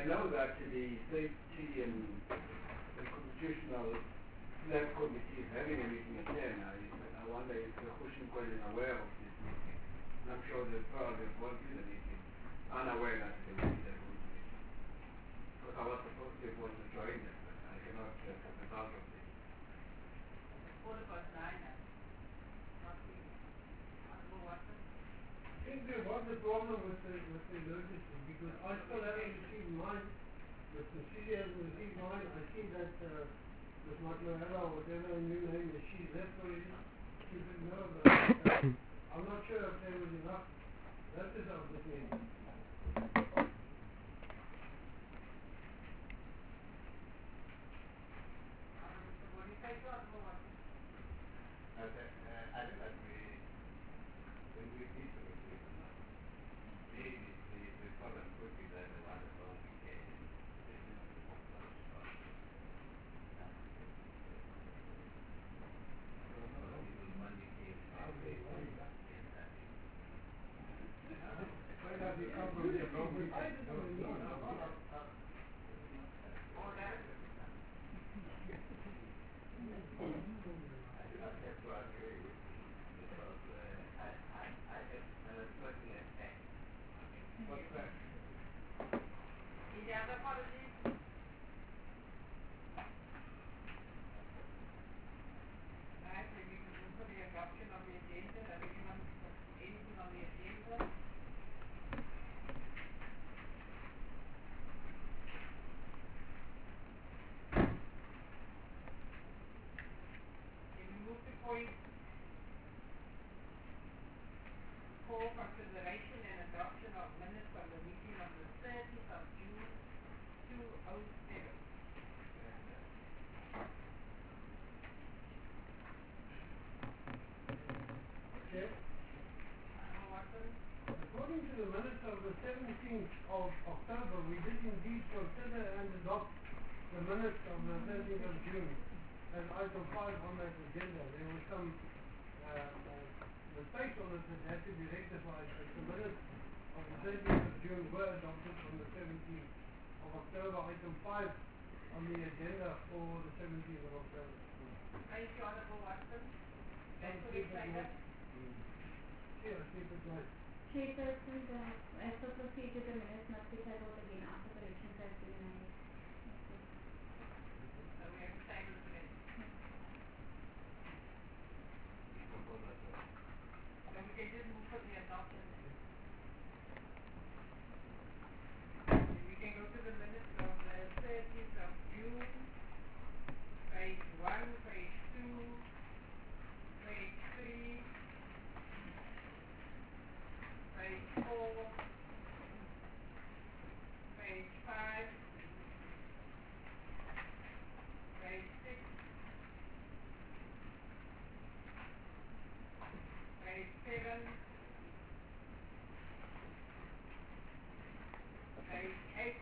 I know that the safety and the constitutional select committee is having a meeting at 10. I wonder if the Hushimkol is aware of this meeting. And I'm sure they'll probably have gone to the meeting, unaware that they will be there going to meeting. Because I was supposed to want to join them, but I cannot get out of this. What about Nina? Not the Honorable Watson? I think there was a problem with the notice because I still haven't received mine. The Cecilia hasn't received mine. I see that Ms. Matlahela or whatever her new name is, she's left already. She didn't know about it. I'm not sure if there was enough notice of this meeting. What do you say to Honorable Watson? I think that when we need to receive them, maybe the problem could be that the one that long weekend is the most Where does it come from? The long weekend? Any other apologies? Alright, then we can move for the adoption of the agenda. Does anyone have anything on the agenda? Then we move to point 4, consideration and adoption of minutes of the meeting of the 30th of June 2007. Okay. Honorable Watson? According to the minutes of the 17th of October, we did indeed consider and adopt the minutes of the 13th of June as item 5 on that agenda. There was some mistakes on it that had to be rectified, but the minutes of the 13th of June were adopted on the 17th of October, item 5 on the agenda for the 17th of October. Thank you, Honorable Watson. And Councillor keep it Sager? right. Yeah, keep it right. Chairperson, as per procedure, the minutes must be held out again after corrections have been made. So we have to table it again. So we can just move for the adoption then. Then we can go to the minutes of the 30th of June, page 1, page 2, page 3, page 4, page 5, page 6, page 7, page 8,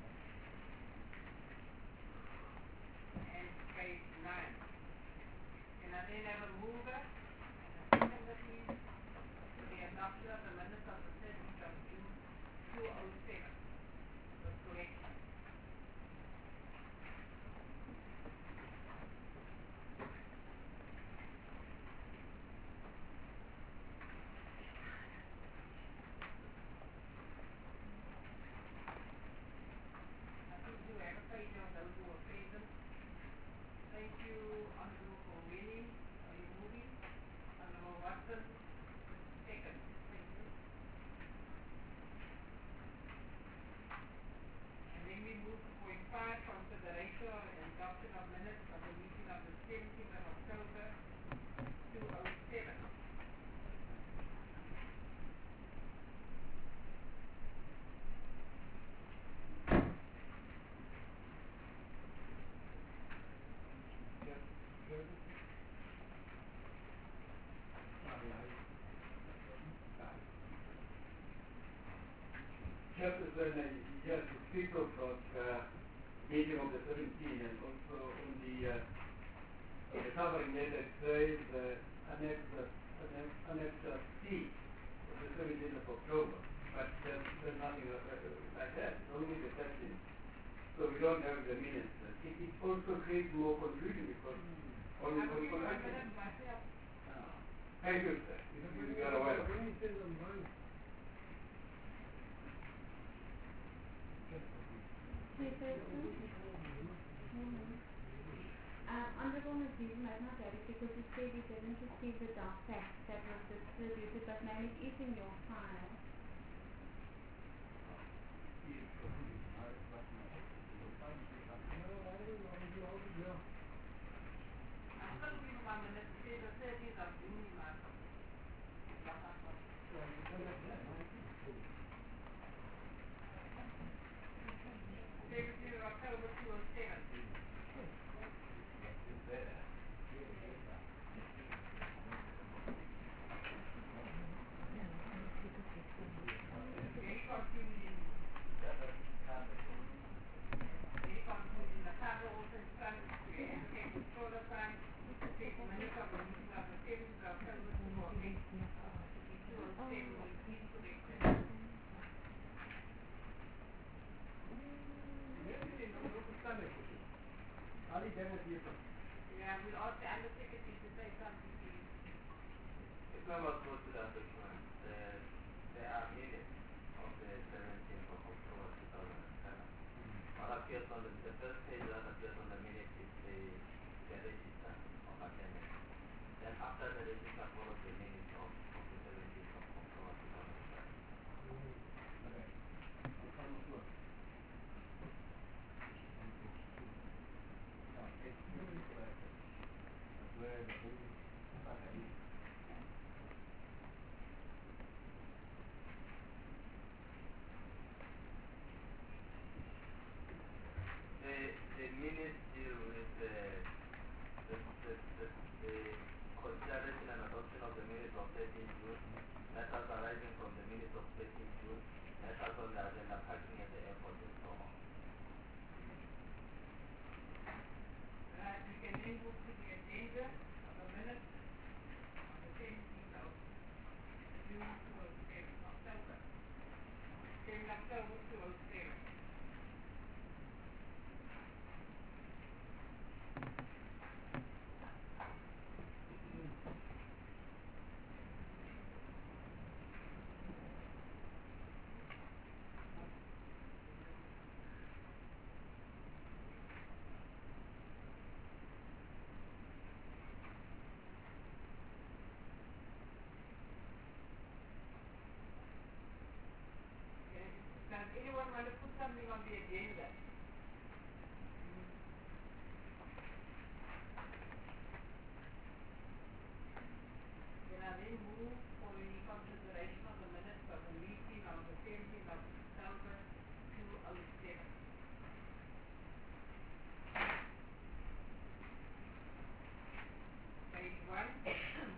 and page 9. Can I then have a mover and a seconder, please, for the adoption of the minutes of the 30th of June 2007 with correction? I think we do have a page of those who are present. Thank you, Honorable Colwini. Are you moving? Honorable Watson, second. Thank you. And then we move to point 5, consideration and adoption of minutes of the meeting of the 17th of October 2007. Chairperson, yes, to speak of meeting of the 17th and also on the covering letter says Annex C of the 17th of October, but there's nothing like that, it's only the 13th. don't have the minutes, it also creates more confusion because all I the will give you a collected. minute myself. Thank you, sir. You are aware. When you say the mind, Yes, sir. Honorable Nazir might not get it because you said you didn't receive the draft text that was distributed, but now it is in your file. I'm still giving my minutes. It says the 30th of June, my Secretary of October 207. Very confusing. Very confusing. The cover also is trying to indicate the solar sign. It says minutes of the meeting of the 7th of October 208. 207 will please correct that. Yeah, we'll ask the other secretary to say something to you. If I was go to that document, there are minutes of the 17th of October 2007. What appears on the first page that appears on the minutes is the register of attendance. Then after the register follows the minutes of the 17th of October 2007. The minutes deal with the consideration and adoption of the minutes of 13th June, matters arising from the minutes of 13th June, matters on the agenda, parking at the airport and so on. You can then move to the agenda of the minutes on the 17th of June 2007, October. 7th October 2007. Does anyone want to put something on the agenda? Then I then move for the consideration of the minutes of the meeting of the 17th of October 2007. Page 1.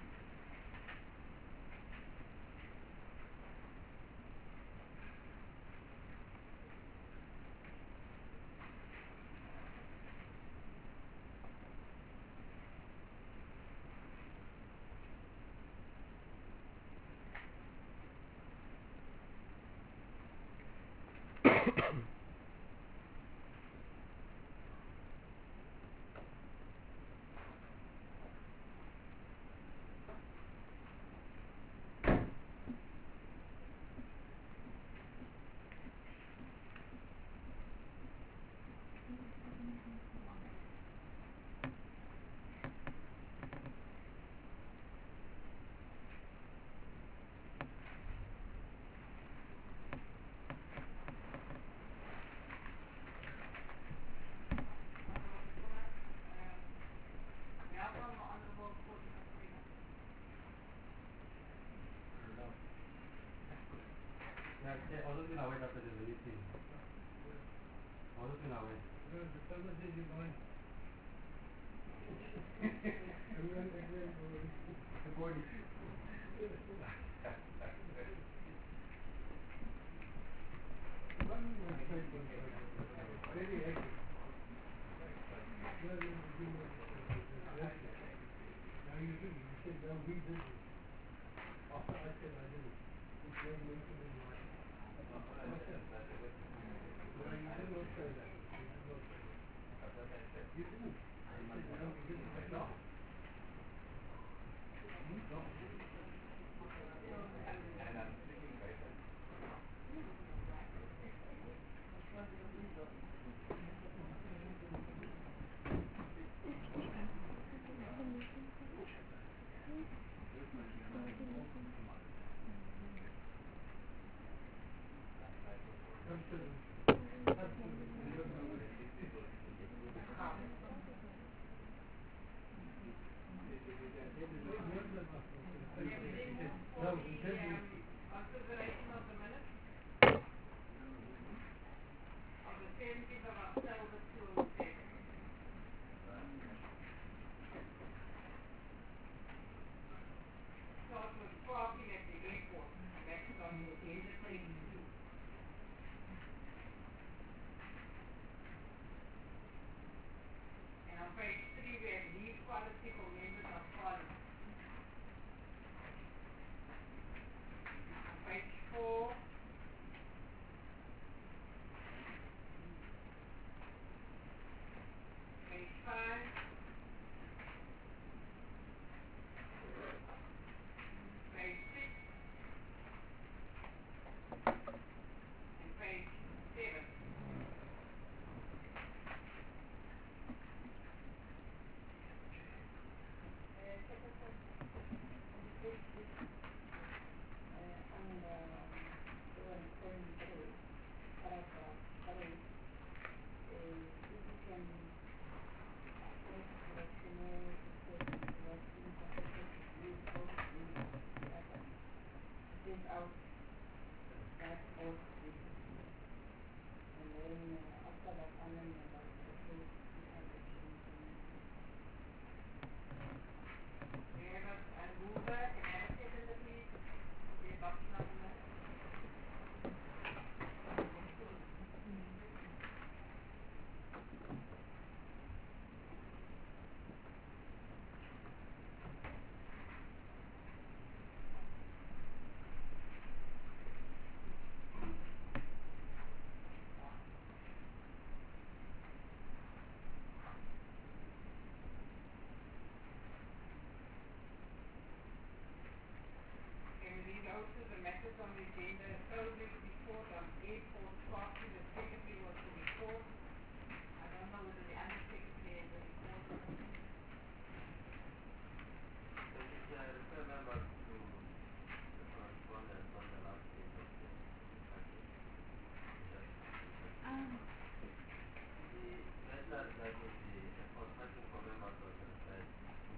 Other than away after the release thing. Other than away. the camera says you're going. The body. Very active. Now you do, you said now we did it. After I said I did it. It's not mentioned in my. Now you did not say that. You did not You didn't. I said, no, we didn't adopt. And I'm sticking by that. For the consideration of the minutes of the 17th of October 2007. Start with parking at the airport, and that's on the agenda 22. And on page 3 we have leave policy for members of parliament. On page 4, page 5, page 6, and page 7. And Hoover, can I have a seconder, please? The adoption of the minutes. Can we read out to the matters on the agenda? Progress report on airport parking. The secretary was to report. I don't know whether the undersecretary has a report. So just refer members to the correspondence on the last page of the package. The letter regarding the airport parking for members was referred to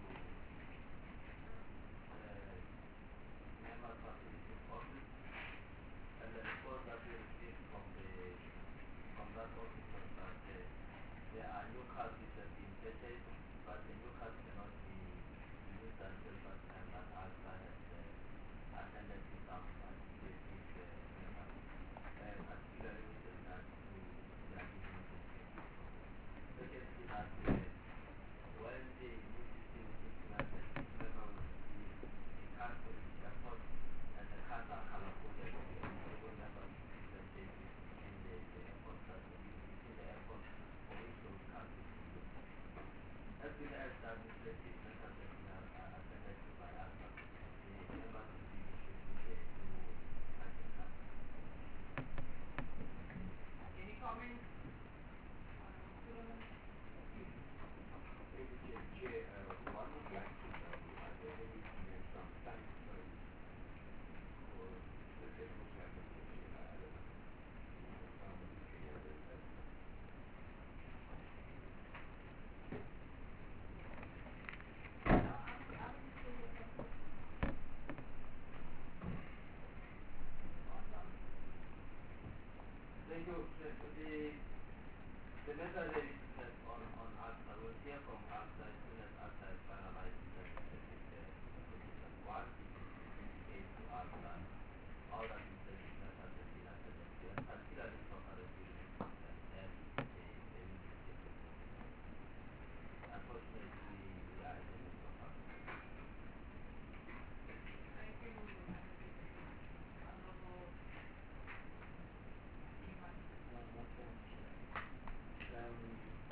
members' facilities office, and the report that we received from that office was that there are new cars which have been purchased, but the new cars cannot be used until such time that AXA has attended to some administrative matters, particularly with regard to their dignity. Secondly, that when the new system is implemented, each member will receive a card for each airport, and the cards are color-coded to enable members to differentiate between the airports that between the airports for which those cards will be used. As regards the administrative matters that we have attended to by AXA, the members will be issued with a new parking card. Any comments? Solomon? Maybe Chair, one would like to know, are there any some time frames for the technical classification? I don't know. Somebody can address that. Thank you. The matter that is on AXA, we'll hear from AXA as soon as AXA has finalized the specific position. Once it is indicated to AXA, all the administrative matters have been attended to, and particularly so far as we are concerned, and the new system. Unfortunately, we are at the midst of our Thank you, undersecretary. Honorable Iman. Thank you.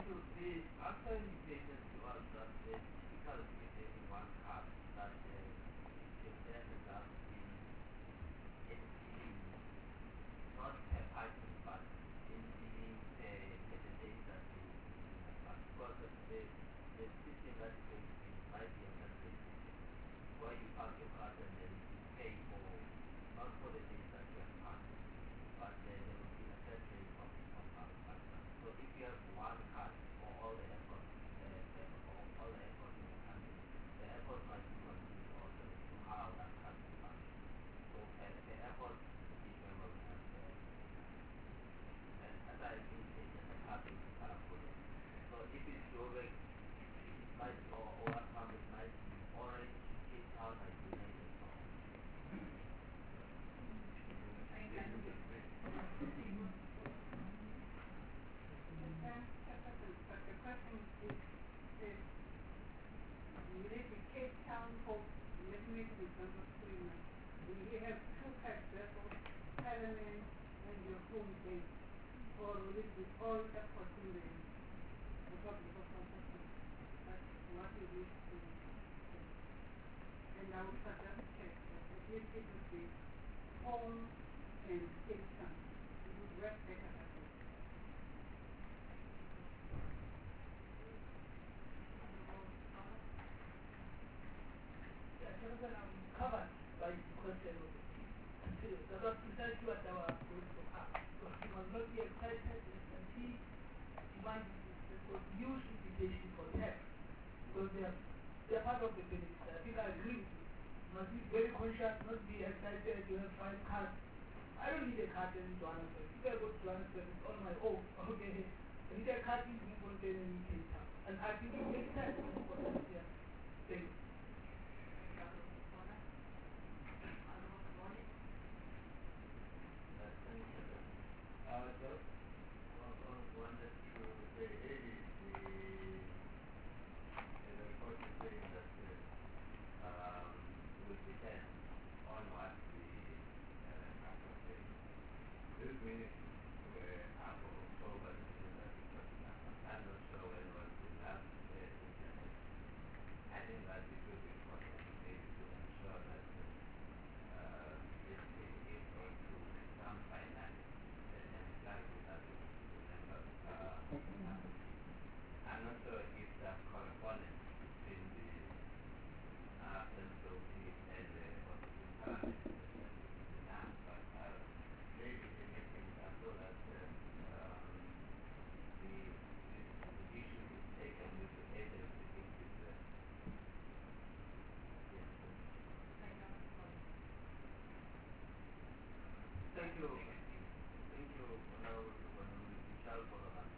So the answer limitation to us that the typical limitation one card that if there is that the NCD not per item but NCD per the day that the because the system that is going to be might be a template system where you park your card and then you pay for not for the days that you have parked but there will be a set rate of so if you have one card for all the airports, for all the airports in the country, the airport might be confused also to how that card will function. So the airport each member will have as I indicated, the card will be color coded. So if it's Joburg, it might or Assam, it might be orange, Cape Town might be red and so on. But the question is, will it be Cape Town for, let me make the example clear. Will you have two type vessels, Parliament and your home base? Or will it be all airports in the Republic of South Africa? That's what we wish to do. And I would suggest check that at least it would be home and Cape Town. It would work better that way. Jonathan, I'm covered by the question of the team. And so that was precisely what I was going to ask. Because you must not be excited and see demand because use invitation for tax. Because they are part of the benefit. I think I agree with you. You must be very conscious, not be excited, you have 5 cards. I don't need a card in Johannesburg. If I go to Johannesburg, it's on my own. Okay. I need a card in Bloemfontein and in Cape Town. And I think it makes sense for us here. Thank you. One that you say, the report is saying that will depend on what the Apple says. This minutes were up for October, I'm not sure when was the last internet. I think that it will be important maybe to ensure that this is going to some finance and clarity that we remember. I'm not sure if that correspondence between the central team and the parliament is done, but maybe the meeting so that the issue is taken with the agency which is Thank you. Thank you. We shall follow that.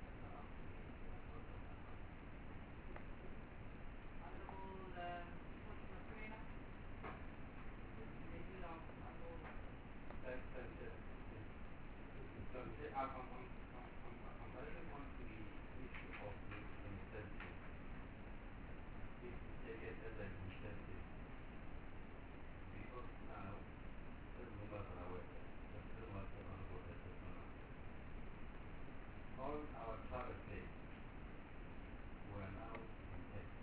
I'm adding on to the issue of the incentive. If you take it as an incentive, because now, as members are aware, all our travel days were now in text.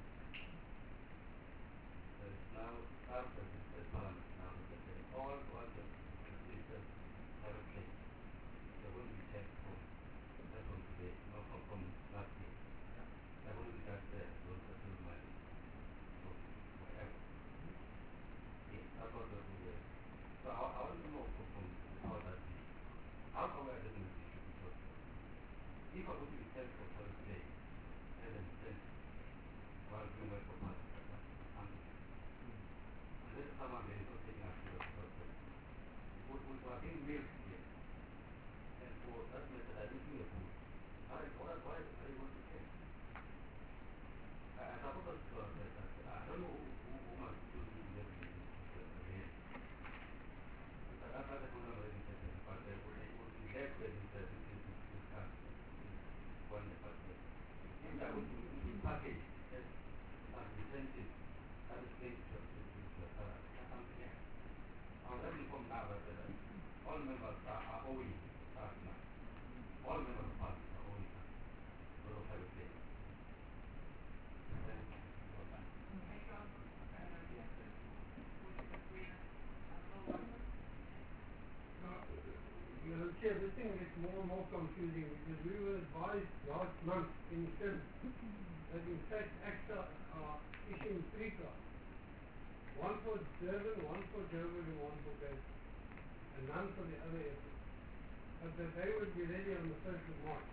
There is now, after this parliament now, that all the visitors travel days, they're going to be checked from that one today, not from last year. They're going to be taxed there, those are still money. So, whatever. Yes, that's what they're doing. So I want to know from how that is. How can we address this issue? Because if I go to the test for Thursday, as an incentive, while doing work for parliament, that's something. And then someone there is not taking us to the Thursday. We are being real here. And for that method, I don't think it's good. Why are you going to take? I suppose that I don't know who must do this again. That's not the program of the but they would be there to this kind one the first place. If I would package as an incentive, that is linked to something else. I'm very informed now that all members are owing tax now. All members of parliament are owing tax. Those of private pay. more confusing because we were advised last month in SIM that in fact AXA are issuing 3 cards. One for Durban, one for Durban and one for Cape, and none for the other airports. But that they would be ready on the 1st of March.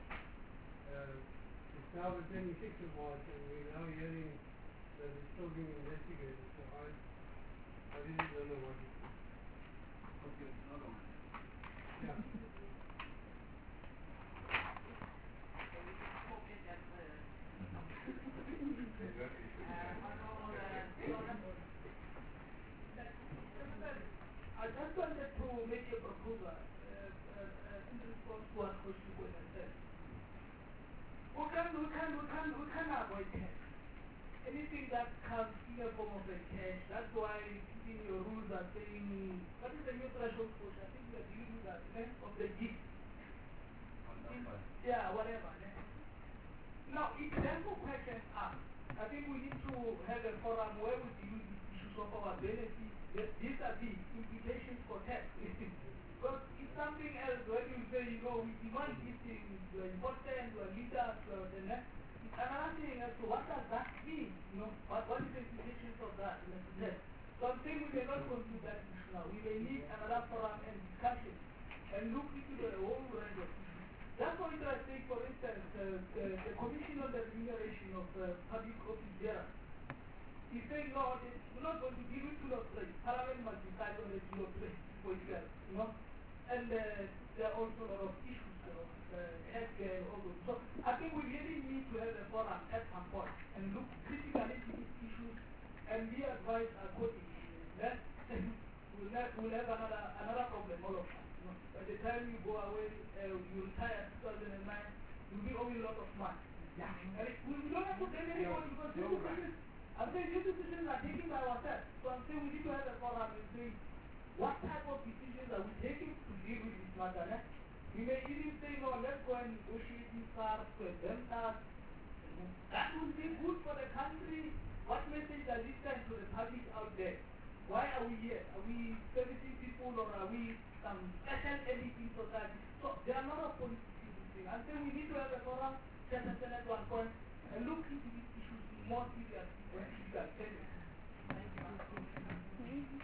It's now the 26th of March and we're now hearing that it's still being investigated. So I really don't know what to do. Okay, another one. Yeah. So we just hope it that I just wanted to make a proposal in response to what Koshiko said. We can avoid cash. Anything that comes in a form of a cash, that's why in your rules are saying, what is the new threshold for? I think we are dealing with that length of the gift. Yeah, whatever. Now, if therefore questions asked, I think we need to have a forum where we deal with issues of our benefits. These are the implications for tax. Because it's something else when you say, you know, we demand these things, you're important, you're leaders, you're the next. It's another thing as to what does that mean? You know, what is the implications of that in a sense? So I'm saying we may not conclude that issue now. We may need another forum and discussion and look into the whole range of issues. That's why I take, for instance, the Commission on the Remuneration of Public Office Bearers. He said, no, we're not going to give it to the place. Parliament must decide on the kilo place for itself, you know. And there are also a lot of issues, you know, healthcare, all those. So I think we really need to have a forum at some point and look critically into these issues and be advised accordingly. Then we'll have another problem, all of us. You know. By the time you go away, you retire 2009, you'll be owing a lot of money. Yeah. And we don't have to blame anybody because this decisions, I'm saying these decisions are taken by ourselves. So I'm saying we need to have a forum and say, what type of decisions are we taking to deal with this matter? We may even say, no, let's go and negotiate these cards, to them cards. That would be good for the country. What message does it send to the public out there? Why are we here? Are we servicing people or are we some special elite in society? So there are a lot of politics in this thing. I'm saying we need to have a forum, set at one point, and look into these issues more seriously when we are attending. Thank you.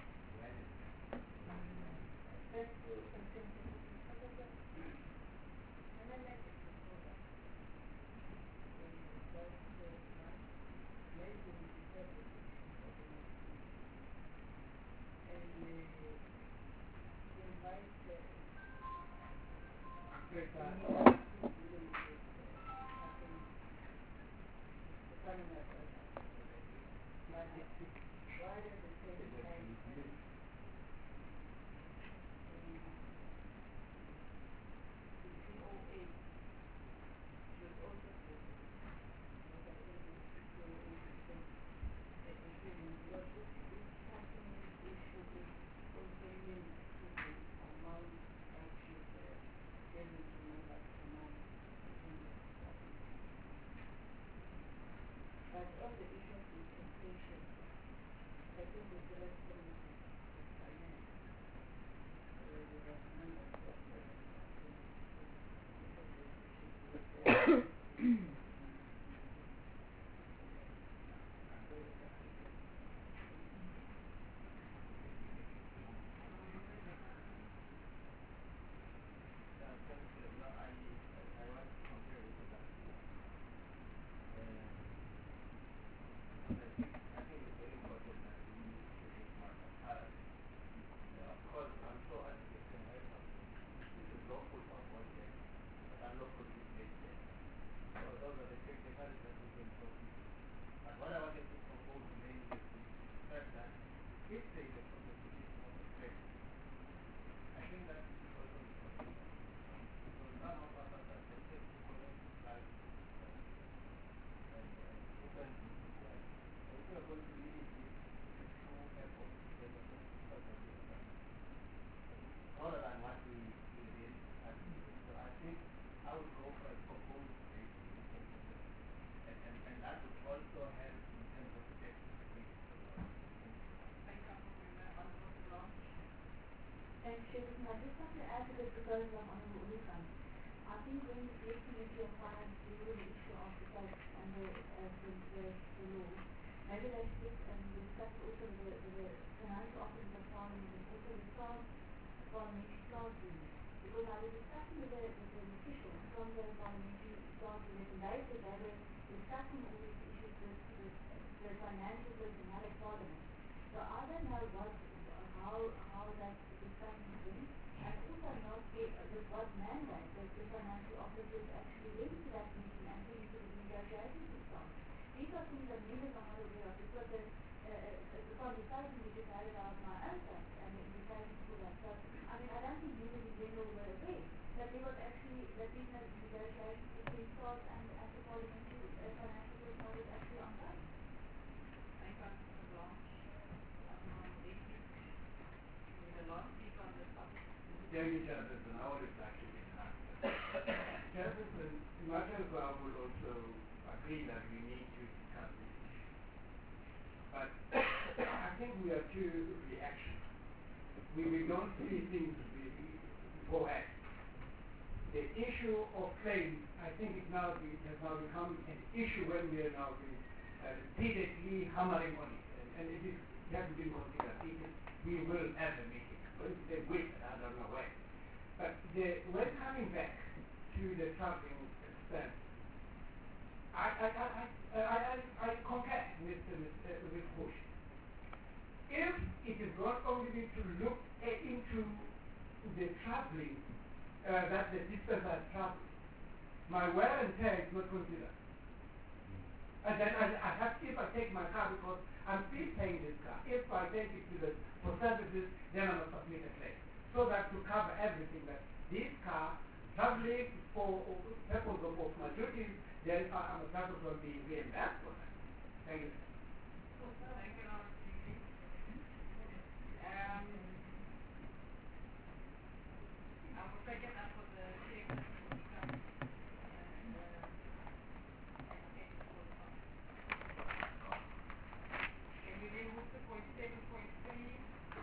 get together, discussing all these issues with the financial systematic parliament. So I don't know how that discussion went, and also not with what mandate that the financial officers actually went to that meeting and to the negotiations with them. These are things that members are not aware of. It was a conversation which is had about my own tax and the implications for that. So, I mean, I don't think members in general were aware that there was actually, that these negotiations between SARS and the parliamentary financial system was actually ongoing. Thank you, Mr. Blanche. The last speak on this topic. David Jefferson, I would actually Jefferson, much as I would also agree that we need to discuss this issue. But I think we are too reactionary. We don't see things really go ahead. The issue of claims, I think has now become an issue when we are now repeatedly hammering on it. And it hasn't been considered. We will have a meeting. They will, I don't know when. But when coming back to the traveling expense, I concur with Bush. If it is not only to look into the traveling, that the distance I travel, my wear and tear is not considered. And then I have, if I take my car because I'm still paying this car, if I take it for services, then I must submit a claim. So that to cover everything, that this car, traveling for purpose of my duties, then I must have to be reimbursed for that. Thank you. Thank you, Lord. I will take it up with the chairman for the council. Can we then move to point 7.3?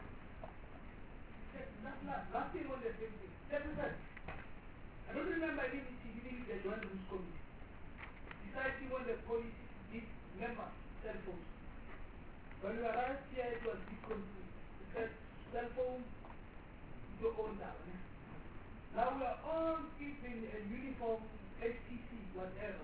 Last thing on the same thing. 7%. I don't remember any meeting the joint rules committee. Deciding on the policy did remember cell phones. When we arrived here, it was big conflict. We said cell phone, you own that one. Now we are all keeping a uniform, HTC, whatever.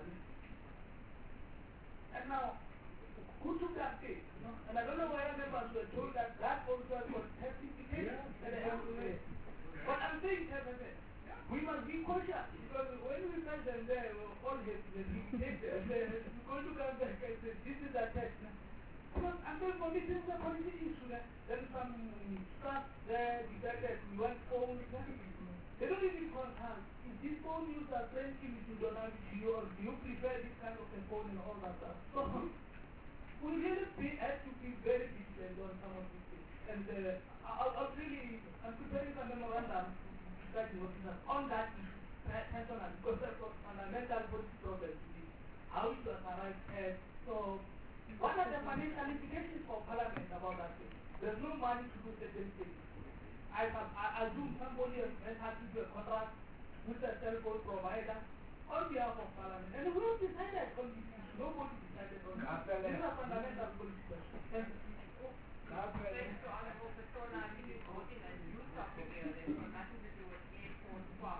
And now, who took that case? You know? And I don't know why members were told that also has got health implications and they have to pay. But I'm saying, we must be cautious because when we met them there, we were all happy and we're going to come back and say, this is a test. Because I'm saying for me, this is a policy issue. Then some stuff there decided we want phones. They don't even concern. Is this phone used as brain image to donate to you, or do you prefer this kind of a phone and all that stuff? So, we really have to be very vigilant on some of these things. And I'm preparing a memorandum on that issue, personally, because that's a fundamental policy problem today. How it was arrived at. So, what are the financial implications for Parliament about that thing? There's no money to do certain things. I assume somebody has had to do a contract with a telephone provider on behalf of Parliament. And we have decided on this issue. Nobody decided on this. These are fundamental policy questions. Thank you. Thanks to Honorable Persona. I think it's voting as you topic here. There's got nothing to do with airport swap.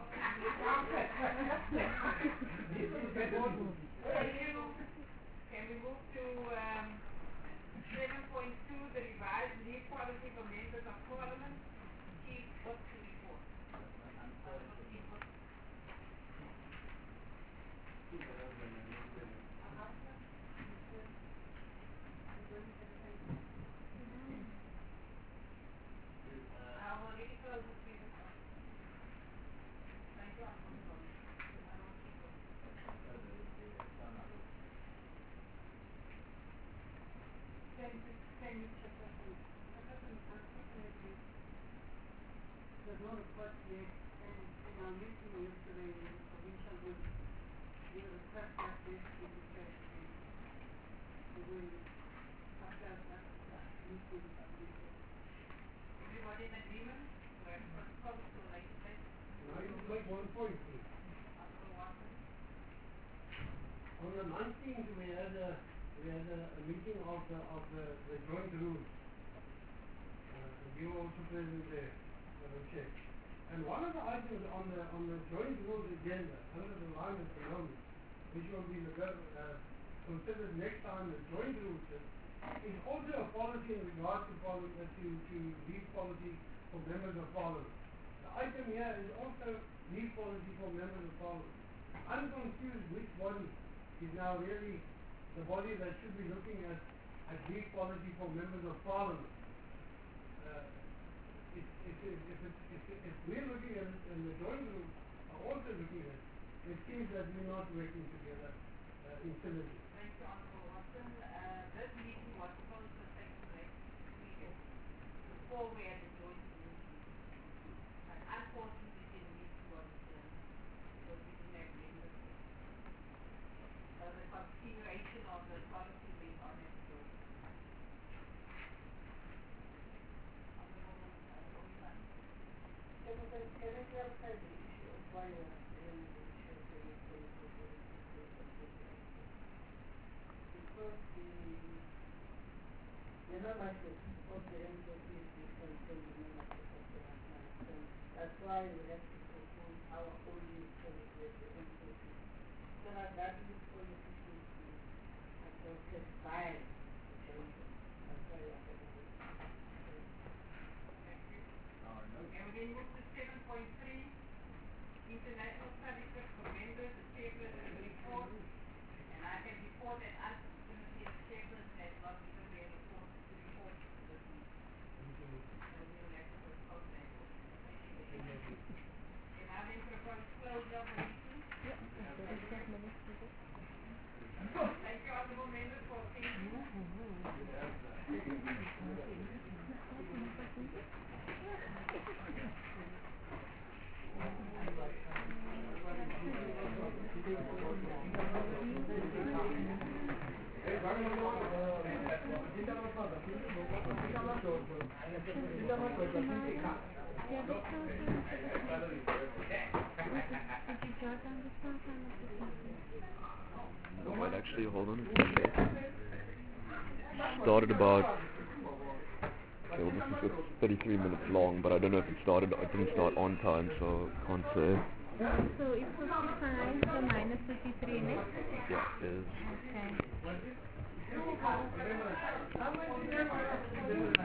Can we move to 7.2, the revised leave policy for members of Parliament? Chief, what's the report? I will already close the previous one. Thank you, Can you check that please? Unfortunately, there's no request yet, and in our meeting yesterday, the provincial group, we request that this be discussed again. So we, after that meeting, everybody in agreement? Do I have to come to a later date? I would like one point, please. On the 19th, we had a meeting of the joint rules. You were also present there, Chair. And one of the items on the joint rules agenda, under the line at the moment, which will be considered next time the joint rule is also a policy in regard to leave policy for members of parliament. The item here is also leave policy for members of parliament. I'm confused which body is now really the body that should be looking at leave policy for members of parliament. If we're looking at it and the joint group are also looking at it, it seems that we're not working together in synergy. Thank you, Honorable Watson. This meeting was supposed to take place before we had the joint meeting. But unfortunately, the meeting was because we didn't have members. So the continuation of the policy went on at the joint. Can I clarify the issue of why we are doing the issue of the youth policy for the people of the because the membership of the MPP is different from the membership of the national assembly. That's why we have to propose our own youth policy as the MPP. So that youth policy should be adopted by the council. That's why we are having this. And we move to 7.3, International Study Group for members, the chairperson report. And I can report that unfortunately the chairperson has not even been report to this meeting. So we will have to postpone that. And I then propose closure of the meeting. Thank you, honorable members, for attending. Wait, actually, hold on. Started about. Okay, well, this is 33 minutes long, but I don't know if it didn't start on time, so I can't say. So it's 55, so minus 53 next? Yeah, it is. Okay.